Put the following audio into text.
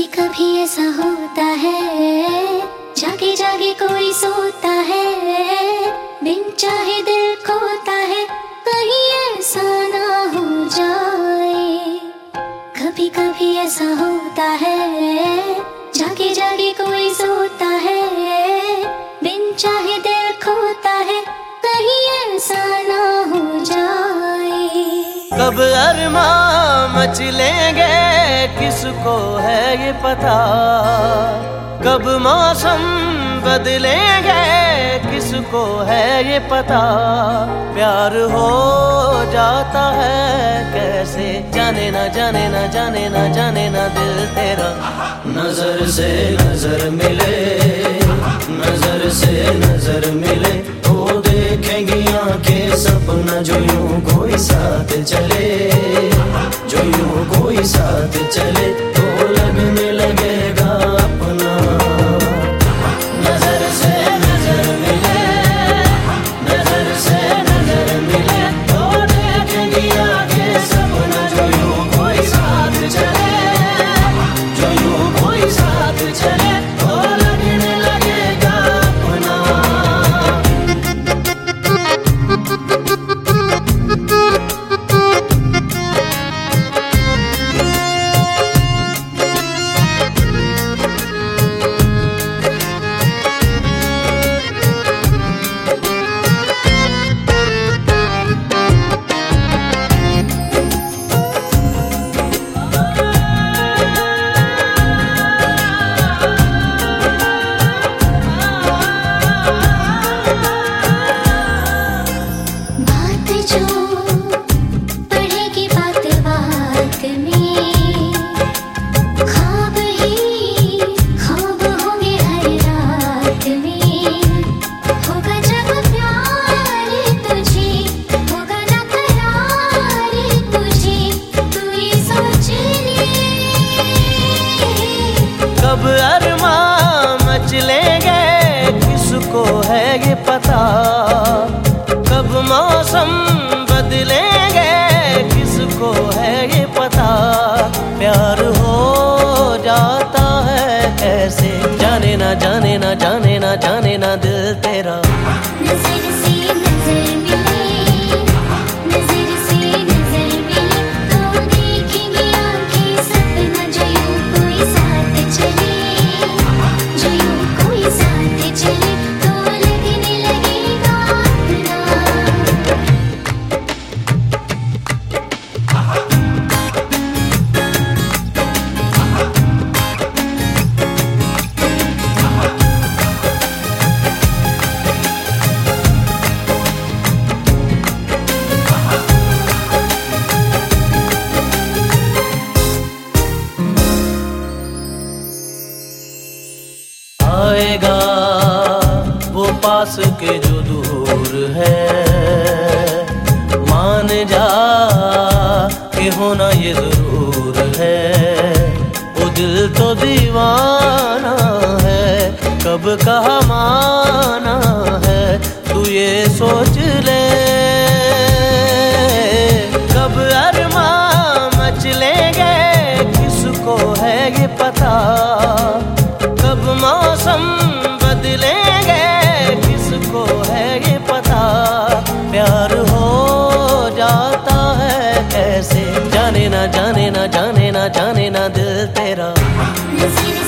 कभी ऐसा होता है, जागे जागे कोई सोता है, बिन चाहे दिल खोता है, कहीं ऐसा ना हो जाए। कभी कभी ऐसा होता है, जागे जागे कोई सोता है, बिन चाहे दिल खोता है, कहीं ऐसा ना हो जाए। कब अरमां मचलेंगे किसको है ये पता, कब मौसम बदलेंगे किसको है ये पता। प्यार हो जाता है कैसे, जाने ना जाने ना जाने ना जाने ना दिल तेरा। नजर से नजर मिले, नजर से नजर मिले, तो देखेंगी आंखें सपना जो यूं कोई साथ चले, जो यूं कोई साथ चले, तो लगने लगेगा अपना। नजर से नजर मिले, नजर से नजर मिले, तो देखेंगी आंखें सपना जो यूं कोई साथ चले, जो यूं कोई साथ चले, तो लगने लगेगा अपना। कब अरमां मचलेंगे किसको है ये पता, कब मौसम बदलेंगे किसको है ये पता। प्यार हो जाता है कैसे, जाने ना जाने ना जाने ना जाने ना दिल तेरा। नजर से नजर मिले, नजर से नजर मिले, तो देखेंगे आंखें सपना जो यूं कोई साथ चले, जो यूं कोई साथ चले, तो लगने लगेगा अपना। आएगा वो पास के जो दूर है, मान जा कि होना ये जरूर है। वो दिल तो दीवाना है, कब कहा माना है, तू ये सोच ले। कब अरमां मचलेंगे किसको है ये पता, कब मौसम बदलेंगे किसको है ये पता। प्यार हो जाता है कैसे, जाने ना जाने ना जाने ना जाने ना दिल तेरा।